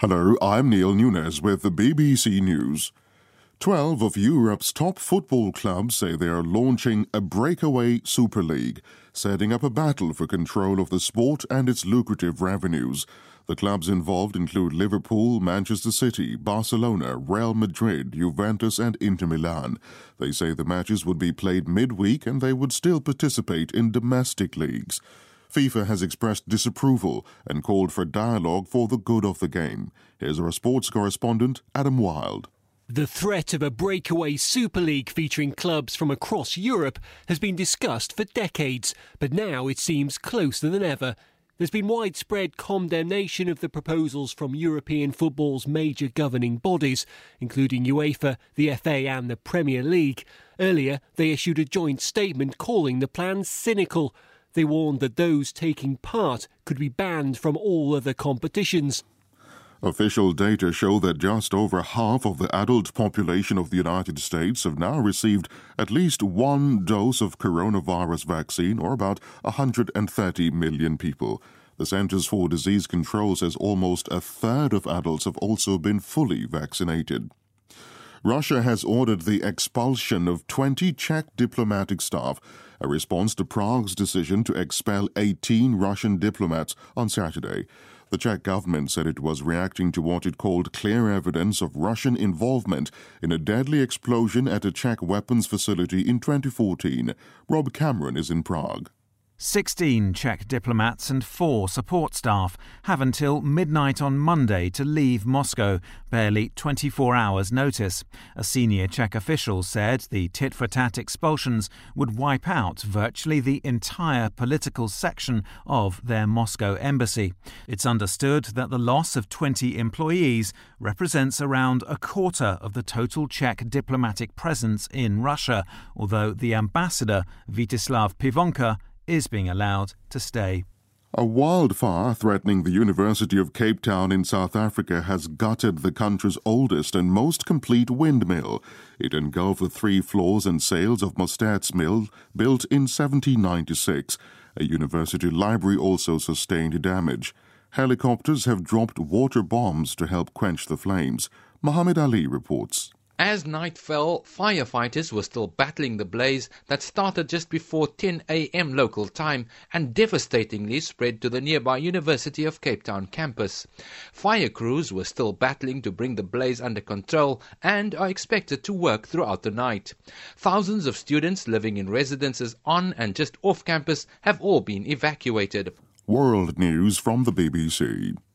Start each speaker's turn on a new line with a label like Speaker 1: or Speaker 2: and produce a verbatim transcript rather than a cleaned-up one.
Speaker 1: Hello, I'm Neil Nunes with the B B C News. Twelve of Europe's top football clubs say they are launching a breakaway Super League, setting up a battle for control of the sport and its lucrative revenues. The clubs involved include Liverpool, Manchester City, Barcelona, Real Madrid, Juventus and Inter Milan. They say the matches would be played midweek and they would still participate in domestic leagues. FIFA has expressed disapproval and called for dialogue for the good of the game. Here's our sports correspondent, Adam Wilde.
Speaker 2: The threat of a breakaway Super League featuring clubs from across Europe has been discussed for decades, but now it seems closer than ever. There's been widespread condemnation of the proposals from European football's major governing bodies, including UEFA, the F A and the Premier League. Earlier, they issued a joint statement calling the plans cynical. They warned that those taking part could be banned from all other competitions.
Speaker 1: Official data show that just over half of the adult population of the United States have now received at least one dose of coronavirus vaccine, or about one hundred thirty million people. The Centers for Disease Control says almost a third of adults have also been fully vaccinated. Russia has ordered the expulsion of twenty Czech diplomatic staff, a response to Prague's decision to expel eighteen Russian diplomats on Saturday. The Czech government said it was reacting to what it called clear evidence of Russian involvement in a deadly explosion at a Czech weapons facility in twenty fourteen. Rob Cameron is in Prague.
Speaker 3: sixteen Czech diplomats and four support staff have until midnight on Monday to leave Moscow, barely twenty-four hours' notice. A senior Czech official said the tit-for-tat expulsions would wipe out virtually the entire political section of their Moscow embassy. It's understood that the loss of twenty employees represents around a quarter of the total Czech diplomatic presence in Russia, although the ambassador, Vítězslav Pivonka, is being allowed to stay.
Speaker 1: A wildfire threatening the University of Cape Town in South Africa has gutted the country's oldest and most complete windmill. It engulfed the three floors and sails of Mostert's mill, built in seventeen ninety-six. A university library also sustained damage. Helicopters have dropped water bombs to help quench the flames. Muhammad Ali reports.
Speaker 4: As night fell, firefighters were still battling the blaze that started just before ten a m local time and devastatingly spread to the nearby University of Cape Town campus. Fire crews were still battling to bring the blaze under control and are expected to work throughout the night. Thousands of students living in residences on and just off campus have all been evacuated.
Speaker 1: World News from the B B C.